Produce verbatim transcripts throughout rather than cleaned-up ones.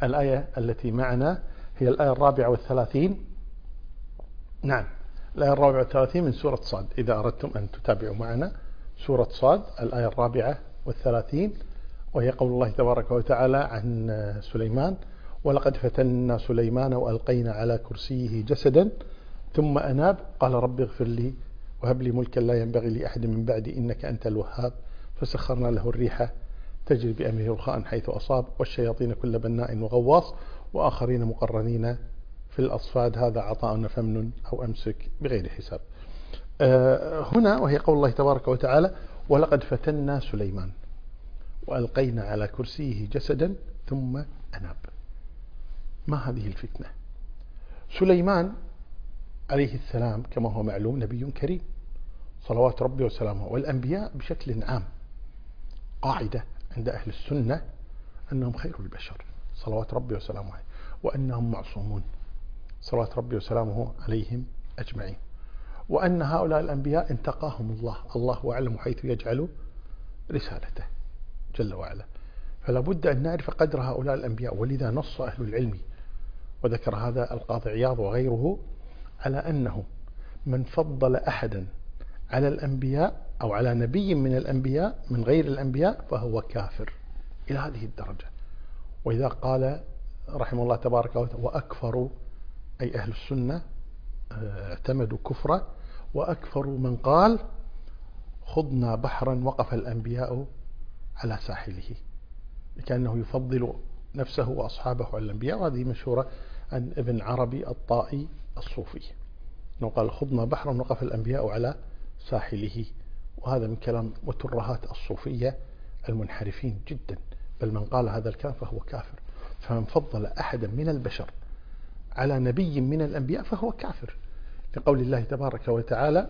الآية التي معنا هي الآية الرابعة والثلاثين. نعم، الآية الرابعة والثلاثين من سورة صاد، إذا أردتم أن تتابعوا معنا سورة صاد الآية الرابعة والثلاثين، وهي قول الله تبارك وتعالى عن سليمان: ولقد فتنا سليمان وألقينا على كرسيه جسدا ثم أناب قال رب اغفر لي وهب لي ملكا لا ينبغي لأحد من بعدي إنك أنت الوهاب فسخرنا له الريح تجري بأمره رخاء حيث أصاب والشياطين كل بناء وغواص وآخرين مقرنين في الأصفاد هذا عطاؤنا فامنن أو أمسك بغير حساب. أه هنا وهي قول الله تبارك وتعالى: ولقد فتنا سليمان وألقينا على كرسيه جسدا ثم أناب. ما هذه الفتنة؟ سليمان عليه السلام كما هو معلوم نبي كريم صلوات ربي وسلامه، والأنبياء بشكل عام قاعدة عند أهل السنة أنهم خير البشر صلوات ربي وسلامه، وأنهم معصومون صلوات ربي وسلامه عليهم أجمعين، وأن هؤلاء الأنبياء انتقاهم الله، الله أعلم حيث يجعل رسالته جل وعلا. فلا بد أن نعرف قدر هؤلاء الأنبياء، ولذا نص أهل العلم وذكر هذا القاضي عياض وغيره على أنه من فضل أحدا على الأنبياء أو على نبي من الأنبياء من غير الأنبياء فهو كافر إلى هذه الدرجة. وإذا قال رحمه الله تبارك وتعالى: وأكفروا أي أهل السنة اعتمدوا كفره، وأكفروا من قال خضنا بحرا وقف الأنبياء على ساحله، كأنه يفضل نفسه وأصحابه على الأنبياء. وهذه مشهورة عن ابن عربي الطائي الصوفي أنه قال خضنا بحرا وقف الأنبياء على ساحله، وهذا من كلام وترهات الصوفية المنحرفين جدا، بل من قال هذا الكلام فهو كافر. فمن فضل أحدا من البشر على نبي من الأنبياء فهو كافر، لقول الله تبارك وتعالى: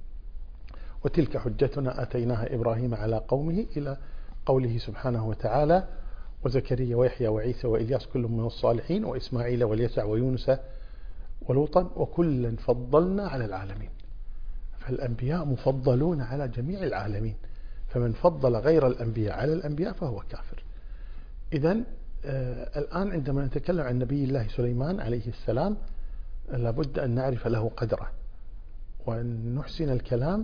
وتلك حجتنا آتيناها إبراهيم على قومه، إلى قوله سبحانه وتعالى: وزكريا ويحيى وعيسى وإلياس كل من الصالحين وإسماعيل واليسع ويونس ولوطا وكلا فضلنا على العالمين. فالأنبياء مفضلون على جميع العالمين، فمن فضل غير الأنبياء على الأنبياء فهو كافر. إذن آه الآن عندما نتكلم عن نبي الله سليمان عليه السلام لابد أن نعرف له قدره، وأن نحسن الكلام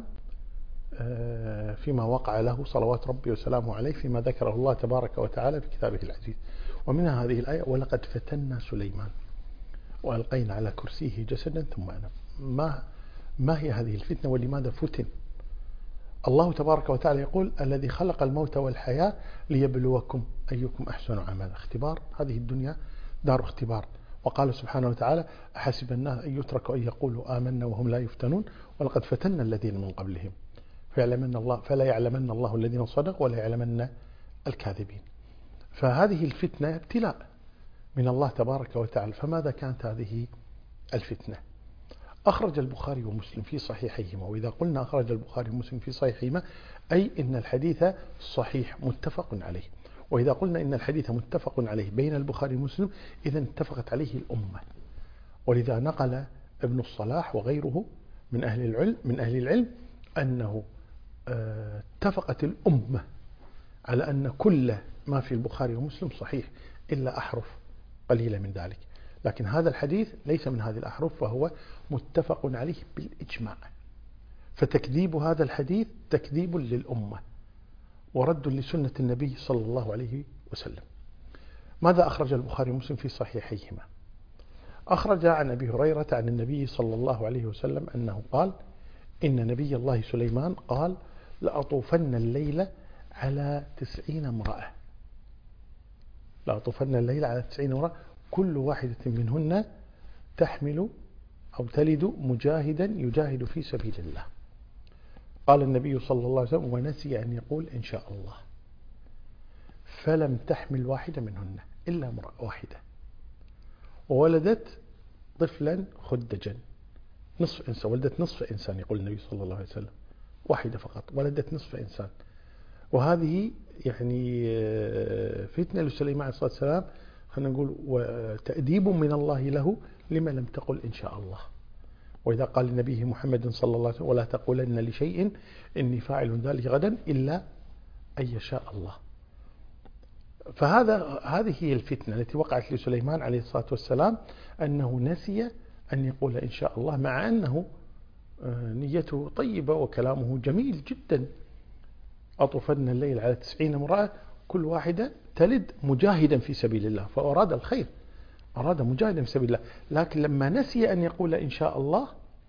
آه فيما وقع له صلوات ربي وسلامه عليه، فيما ذكره الله تبارك وتعالى في كتابه العزيز. ومنها هذه الآية: ولقد فتنا سليمان وألقينا على كرسيه جسدا ثم أناب. ما ما هي هذه الفتنة ولماذا فتن؟ الله تبارك وتعالى يقول: الذي خلق الموت والحياة ليبلوكم أيكم أحسن عملا. اختبار، هذه الدنيا دار اختبار. وقال سبحانه وتعالى: أحسب الناس أن يتركوا أن يقولوا آمنا وهم لا يفتنون ولقد فتنا الذين من قبلهم فيعلمن الله فلا يعلمن الله الذين صدقوا ولا يعلمن الكاذبين. فهذه الفتنة ابتلاء من الله تبارك وتعالى. فماذا كانت هذه الفتنة؟ أخرج البخاري ومسلم في صحيحيهما، وإذا قلنا أخرج البخاري ومسلم في صحيحيهما أي إن الحديث صحيح متفق عليه. وإذا قلنا إن الحديث متفق عليه بين البخاري ومسلم إذا اتفقت عليه الأمة. ولذا نقل ابن الصلاح وغيره من أهل العلم من أهل العلم أنه اتفقت الأمة على أن كل ما في البخاري ومسلم صحيح إلا أحرف قليلة من ذلك. لكن هذا الحديث ليس من هذه الأحرف، فهو متفق عليه بالإجماع. فتكذيب هذا الحديث تكذيب للأمة ورد لسنة النبي صلى الله عليه وسلم. ماذا أخرج البخاري ومسلم في صحيحيهما؟ أخرج عن أبي هريرة عن النبي صلى الله عليه وسلم أنه قال: إن نبي الله سليمان قال: لأطوفن الليلة على تسعين امرأة لأطوفن الليلة على تسعين امرأة كل واحدة منهن تحمل أو تلد مجاهدا يجاهد في سبيل الله. قال النبي صلى الله عليه وسلم: ونسي أن يقول إن شاء الله، فلم تحمل واحدة منهن إلا امرأة واحدة، وولدت طفلا خدجا نصف إنسان، ولدت نصف إنسان، يقول النبي صلى الله عليه وسلم، واحدة فقط ولدت نصف إنسان. وهذه يعني فتنة لسليمان عليه الصلاة والسلام، خلينا نقول وتأديب من الله له لما لم تقل إن شاء الله. وإذا قال لنبيه محمد صلى الله عليه وسلم: ولا تقولن لشيء إني فاعل ذلك غدا إلا أن يشاء الله. فهذا هذه هي الفتنة التي وقعت لسليمان عليه الصلاة والسلام، أنه نسي أن يقول إن شاء الله، مع أنه نيته طيبة وكلامه جميل جدا. أطفنا الليل على تسعين امرأة كل واحدة تلد مجاهدا في سبيل الله، فأراد الخير، أراد مجاهدا في سبيل الله، لكن لما نسي أن يقول إن شاء الله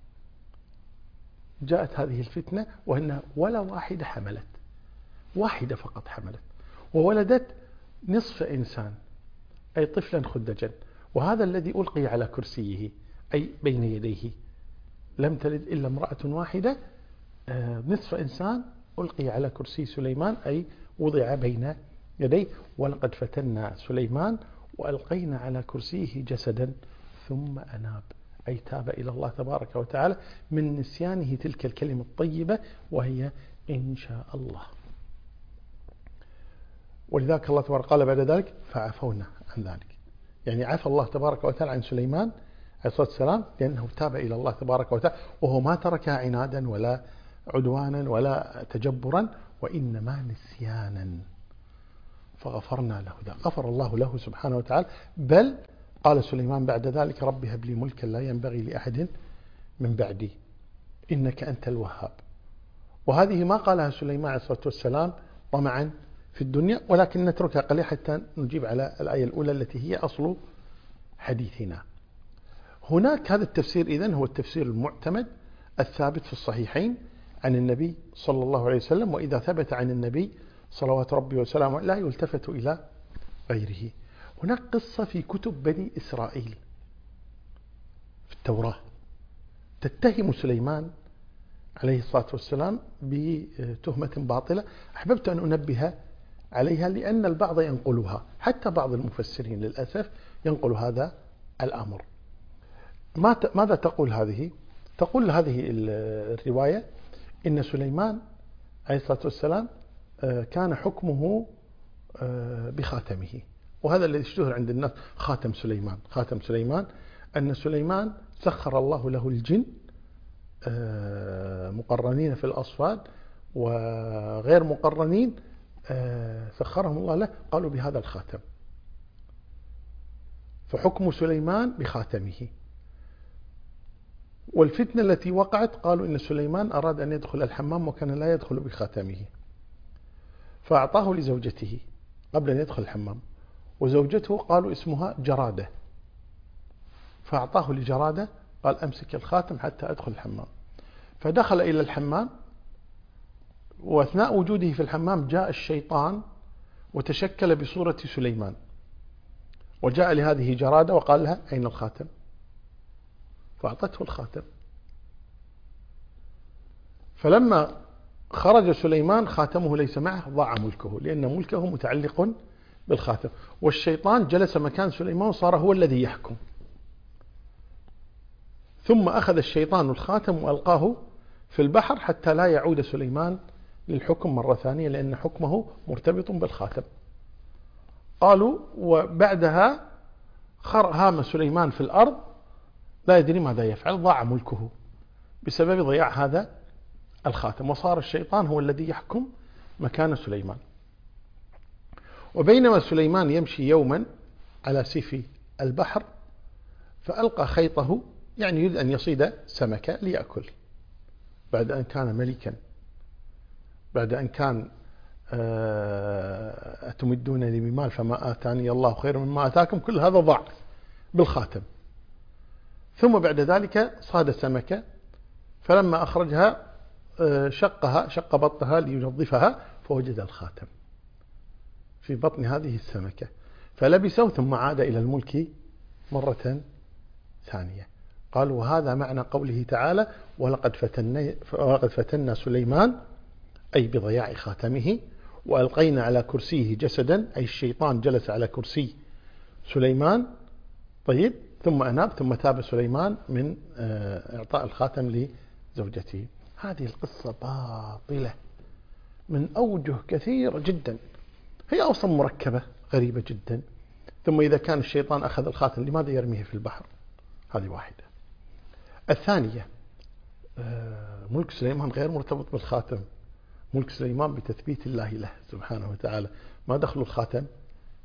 جاءت هذه الفتنة، وأن ولا واحدة حملت، واحدة فقط حملت وولدت نصف إنسان، أي طفلا خدجا، وهذا الذي ألقي على كرسيه أي بين يديه، لم تلد إلا امرأة واحدة، نصف إنسان ألقي على كرسي سليمان، أي وضع بين يديه. ولقد فتنا سليمان وألقينا على كرسيه جسدا ثم أناب، أي تاب إلى الله تبارك وتعالى من نسيانه تلك الكلمة الطيبة وهي إن شاء الله. ولذلك الله تبارك قال بعد ذلك فعفونا عن ذلك، يعني عفى الله تبارك وتعالى عن سليمان عليه الصلاة والسلام لأنه تاب إلى الله تبارك وتعالى، وهو ما تركها عنادا ولا عدوانا ولا تجبرا، وإنما نسيانا، فغفرنا له ذا، غفر الله له سبحانه وتعالى. بل قال سليمان بعد ذلك رب هب لي ملكا لا ينبغي لأحد من بعدي إنك أنت الوهاب. وهذه ما قالها سليمان عليه الصلاة والسلام طمعا في الدنيا، ولكن نتركها قليلا حتى نجيب على الآية الأولى التي هي أصل حديثنا. هناك هذا التفسير إذن هو التفسير المعتمد الثابت في الصحيحين عن النبي صلى الله عليه وسلم، وإذا ثبت عن النبي صلوات ربي وسلامه لا يلتفت إلى غيره. هناك قصة في كتب بني إسرائيل في التوراة تتهم سليمان عليه الصلاة والسلام بتهمة باطلة، أحببت أن أنبه عليها لأن البعض ينقلها، حتى بعض المفسرين للأسف ينقل هذا الأمر. ماذا تقول هذه؟ تقول هذه الرواية إن سليمان عليه الصلاة والسلام كان حكمه بخاتمه، وهذا الذي اشتهر عند الناس خاتم سليمان. خاتم سليمان أن سليمان سخر الله له الجن مقرنين في الأصفاد وغير مقرنين، سخرهم الله له، قالوا بهذا الخاتم، فحكم سليمان بخاتمه. والفتنة التي وقعت قالوا إن سليمان أراد أن يدخل الحمام وكان لا يدخل بخاتمه، فأعطاه لزوجته قبل أن يدخل الحمام، وزوجته قالوا اسمها جرادة، فأعطاه لجرادة قال أمسك الخاتم حتى أدخل الحمام. فدخل إلى الحمام، وأثناء وجوده في الحمام جاء الشيطان وتشكل بصورة سليمان، وجاء لهذه جرادة وقال لها أين الخاتم؟ فأعطته الخاتم. فلما خرج سليمان خاتمه ليس معه، ضاع ملكه، لأن ملكه متعلق بالخاتم، والشيطان جلس مكان سليمان وصار هو الذي يحكم. ثم أخذ الشيطان الخاتم وألقاه في البحر حتى لا يعود سليمان للحكم مرة ثانية، لأن حكمه مرتبط بالخاتم. قالوا وبعدها هام سليمان في الأرض لا يدري ماذا يفعل، ضاع ملكه بسبب ضياع هذا الخاتم، وصار الشيطان هو الذي يحكم مكان سليمان. وبينما سليمان يمشي يوما على سيف البحر فألقى خيطه، يعني يريد أن يصيد سمكة ليأكل، بعد أن كان ملكا، بعد أن كان أتمدونني بمال فما آتاني الله خير مما آتاكم، كل هذا ضاع بالخاتم. ثم بعد ذلك صاد سمكة، فلما أخرجها شقها شق بطها لينظفها فوجد الخاتم في بطن هذه السمكة، فلبسه ثم عاد إلى الملك مرة ثانية. قال وهذا معنى قوله تعالى ولقد فتنا, ولقد فتنا سليمان، أي بضياع خاتمه، وألقينا على كرسيه جسدا، أي الشيطان جلس على كرسي سليمان. طيب ثم أناب، ثم تاب سليمان من إعطاء الخاتم لزوجته. هذه القصة باطلة من أوجه كثيرة جدا، هي أصلا مركبة غريبة جدا. ثم إذا كان الشيطان أخذ الخاتم لماذا يرميه في البحر؟ هذه واحدة. الثانية ملك سليمان غير مرتبط بالخاتم، ملك سليمان بتثبيت الله له سبحانه وتعالى، ما دخل الخاتم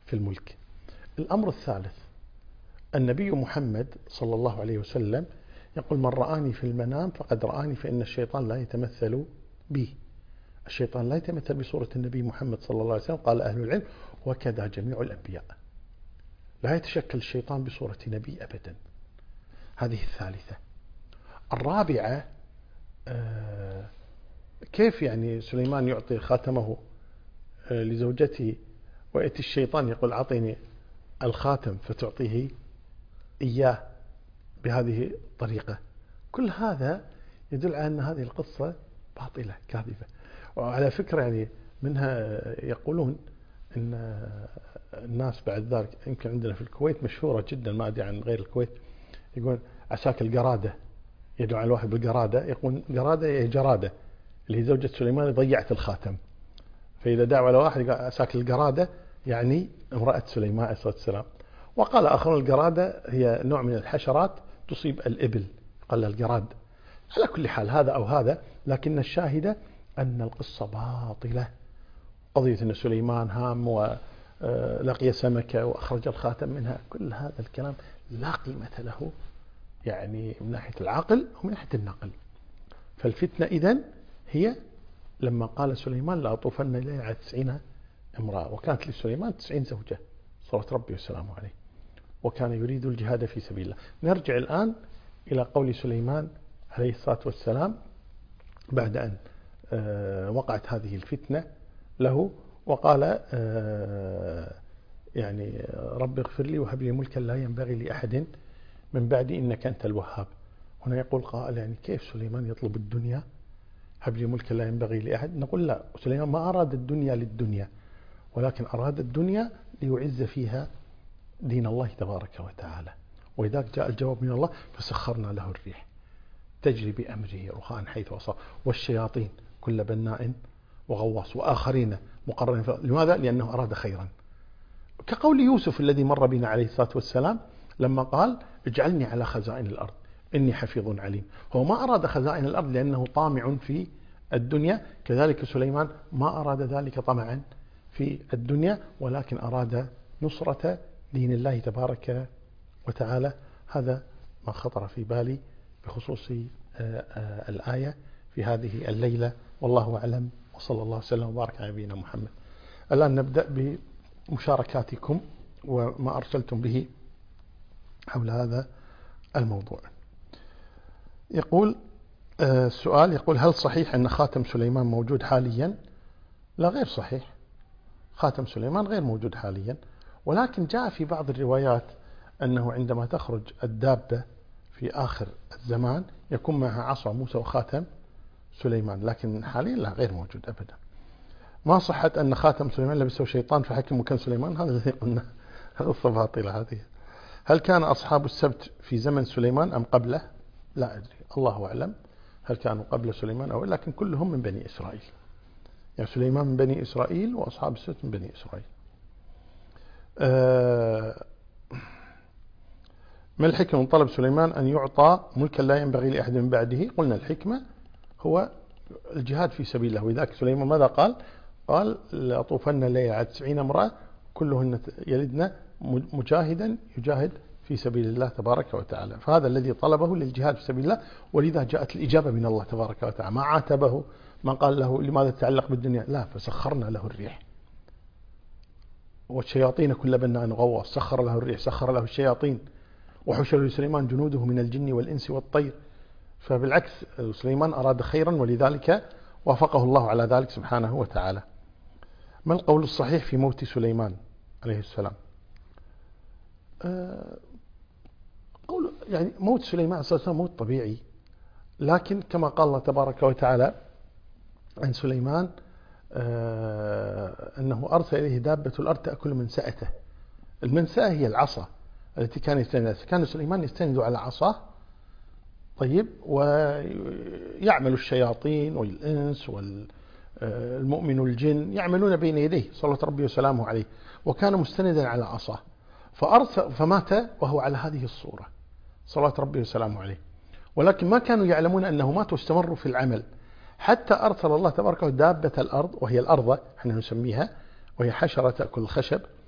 في الملك. الأمر الثالث، النبي محمد صلى الله عليه وسلم يقول: من رآني في المنام فقد رآني، فإن الشيطان لا يتمثل بي. الشيطان لا يتمثل بصورة النبي محمد صلى الله عليه وسلم. قال أهل العلم: وكذا جميع الأنبياء، لا يتشكل الشيطان بصورة نبي أبدا. هذه الثالثة. الرابعة، آه كيف يعني سليمان يعطي خاتمه آه لزوجته، ويأتي الشيطان يقول: أعطيني الخاتم فتعطيه إياه بهذه الطريقة؟ كل هذا يدل على أن هذه القصة باطلة كاذبة. وعلى فكرة يعني منها يقولون أن الناس بعد ذلك، يمكن عندنا في الكويت مشهورة جدا، ما أدري عن غير الكويت، يقول عساك القرادة، يدعو على الواحد بالقرادة، يقول قرادة يا جرادة، اللي هي زوجة سليمان ضيعت الخاتم. فإذا دعوا على واحد يقول عساك القرادة، يعني امرأة سليمان عليه الصلاة والسلام. وقال آخرون: القرادة هي نوع من الحشرات تصيب الإبل، قال القراد. على كل حال هذا أو هذا، لكن الشاهدة أن القصة باطلة. قضية أن سليمان هام ولقي سمكة وأخرج الخاتم منها، كل هذا الكلام لا قيمة له، يعني من ناحية العقل ومن ناحية النقل. فالفتنة إذن هي لما قال سليمان: لا أطوفن إليه على تسعين امرأة، وكانت لسليمان تسعين زوجة صلوات ربي وسلامه عليه، وكان يريد الجهاد في سبيل الله. نرجع الآن إلى قول سليمان عليه الصلاة والسلام بعد أن وقعت هذه الفتنة له، وقال: يعني رب اغفر لي وهب لي ملكا لا ينبغي لأحد من بعدي إنك أنت الوهاب. هنا يقول قائل: يعني كيف سليمان يطلب الدنيا؟ هب لي ملكا لا ينبغي لأحد. نقول: لا، سليمان ما أراد الدنيا للدنيا، ولكن أراد الدنيا ليعز فيها دين الله تبارك وتعالى. وإذا جاء الجواب من الله: فسخرنا له الريح تجري بأمره رخاء حيث أصاب، والشياطين كل بناء وغواص، وآخرين مقرنين. لماذا؟ لأنه أراد خيرا. كقول يوسف الذي مر بنا عليه الصلاة والسلام لما قال: اجعلني على خزائن الأرض إني حفيظ عليم. هو ما أراد خزائن الأرض لأنه طامع في الدنيا، كذلك سليمان ما أراد ذلك طمعا في الدنيا، ولكن أراد نصرة دين الله تبارك وتعالى. هذا ما خطر في بالي بخصوص الآية في هذه الليلة، والله أعلم، وصلى الله وسلم وبارك على نبينا محمد. الآن نبدأ بمشاركاتكم وما أرسلتم به حول هذا الموضوع. يقول السؤال، يقول: هل صحيح أن خاتم سليمان موجود حاليا؟ لا، غير صحيح. خاتم سليمان غير موجود حاليا، ولكن جاء في بعض الروايات أنه عندما تخرج الدابة في آخر الزمان يكون معها عصا موسى وخاتم سليمان، لكن حاليا لا، غير موجود أبدا. ما صحت أن خاتم سليمان لبسه شيطان فحكم مكان سليمان، هذا الذي قلنا قصة باطلة هذه. هل كان أصحاب السبت في زمن سليمان أم قبله؟ لا أدري، الله أعلم هل كانوا قبل سليمان أو، لكن كلهم من بني إسرائيل. يعني سليمان من بني إسرائيل وأصحاب السبت من بني إسرائيل. أه ما الحكمة من طلب سليمان أن يعطى ملكا لا ينبغي لأحد من بعده؟ قلنا الحكمة هو الجهاد في سبيل الله. وذاك سليمان ماذا قال؟ قال: لأطوفن الليل على تسعين امرأة كلهن يلدن مجاهدا يجاهد في سبيل الله تبارك وتعالى. فهذا الذي طلبه للجهاد في سبيل الله، ولذا جاءت الإجابة من الله تبارك وتعالى. ما عاتبه، ما قال له لماذا تتعلق بالدنيا، لا، فسخرنا له الريح والشياطين كل بناء وغواص. سخر له الريح، سخر له الشياطين، وحشر لسليمان جنوده من الجن والإنس والطير. فبالعكس سليمان أراد خيرا، ولذلك وافقه الله على ذلك سبحانه وتعالى. ما القول الصحيح في موت سليمان عليه السلام؟ أه قول يعني موت سليمان عليه السلام موت طبيعي، لكن كما قال الله تبارك وتعالى عن سليمان أه أنه أرسل إليه دابة الأرض تأكل منسأته. المنسأة هي العصا التي كان يستند، كان سليمان يستند على عصاه، طيب، ويعمل الشياطين والإنس والمؤمن والجن يعملون بين يديه صلوات ربي وسلامه عليه، وكان مستندا على عصاه، فأرسل فمات وهو على هذه الصورة صلوات ربي وسلامه عليه. ولكن ما كانوا يعلمون أنه مات واستمروا في العمل، حتى أرسل الله تبارك وتعالى دابة الأرض، وهي الأرض احنا نسميها، وهي حشرة تأكل الخشب.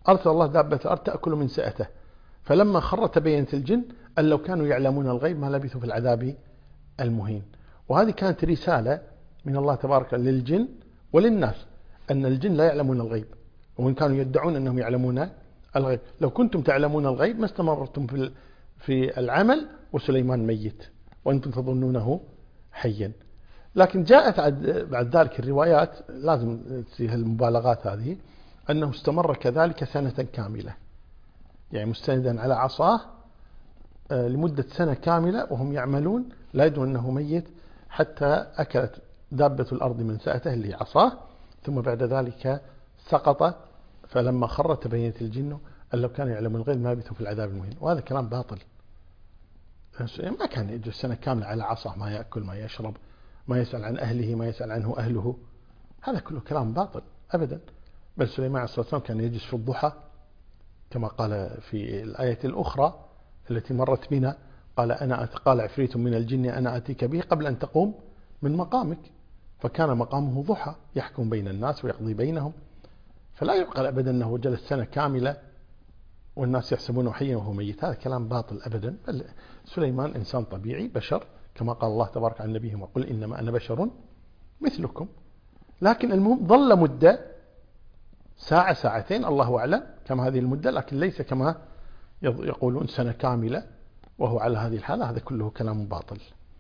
أرسل الله دابة الأرض تأكل من سأته، فلما خر تبينت الجن أن لو كانوا يعلمون الغيب ما لبثوا في العذاب المهين. وهذه كانت رسالة من الله تبارك للجن وللناس أن الجن لا يعلمون الغيب، وإن كانوا يدعون أنهم يعلمون الغيب. لو كنتم تعلمون الغيب ما استمرتم في في العمل وسليمان ميت وأنتم تظنونه حيا. لكن جاءت بعد ذلك الروايات، لازم تصير المبالغات هذه، أنه استمر كذلك سنة كاملة، يعني مستندا على عصاه لمدة سنة كاملة وهم يعملون لا يدرون أنه ميت، حتى أكلت دابة الأرض من سأته اللي عصاه، ثم بعد ذلك سقط، فلما خر تبينت الجن أن لو كانوا يعلمون الغيب ما لبثوا في العذاب المهين. وهذا كلام باطل، ما كان يجلس سنة كاملة على عصاه، ما يأكل ما يشرب ما يسأل عن أهله ما يسأل عنه أهله، هذا كله كلام باطل أبدا. بل سليمان عليه الصلاة والسلام كان يجلس في الضحى كما قال في الآية الأخرى التي مرت بنا، قال أنا قال عفريت من الجن أنا أتيك به قبل أن تقوم من مقامك، فكان مقامه ضحى يحكم بين الناس ويقضي بينهم. فلا يعقل أبدا أنه جلس سنة كاملة والناس يحسبونه حيا وهو ميت، هذا كلام باطل أبدا. بل سليمان إنسان طبيعي بشر كما قال الله تبارك عن نبيه وقل إنما أنا بشر مثلكم. لكن المهم ظل مدة ساعة ساعتين الله أعلم كما هذه المدة، لكن ليس كما يقولون سنة كاملة وهو على هذه الحالة، هذا كله كلام باطل.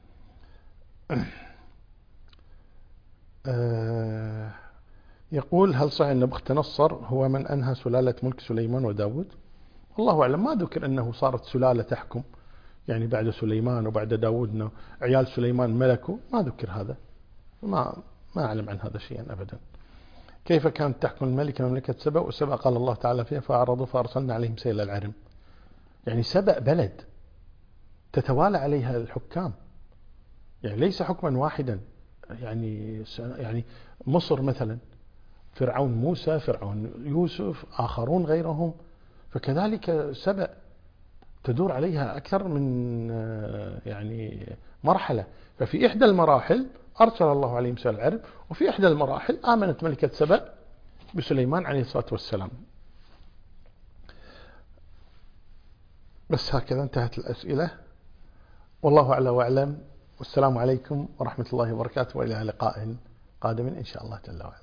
يقول هل صحيح أن بخت نصر هو من أنهى سلالة ملك سليمان وداود؟ الله أعلم، ما ذكر أنه صارت سلالة تحكم يعني بعد سليمان وبعد داود أنه عيال سليمان ملكوا، ما ذكر هذا، ما ما أعلم عن هذا شيئا أبدا. كيف كانت تحكم الملكة مملكة سبأ؟ وسبأ قال الله تعالى فيها فأعرضوا فأرسلنا عليهم سيل العرم. يعني سبأ بلد تتوالى عليها الحكام، يعني ليس حكما واحدا، يعني يعني مصر مثلا فرعون موسى، فرعون يوسف، آخرون غيرهم، فكذلك سبأ تدور عليها أكثر من يعني مرحلة. ففي إحدى المراحل أرسل الله عليهم سيل العرم، وفي إحدى المراحل آمنت ملكة سبأ بسليمان عليه الصلاة والسلام. بس هكذا انتهت الأسئلة، والله أعلى وأعلم، والسلام عليكم ورحمة الله وبركاته، وإلى لقاء قادم إن شاء الله جل وعلا.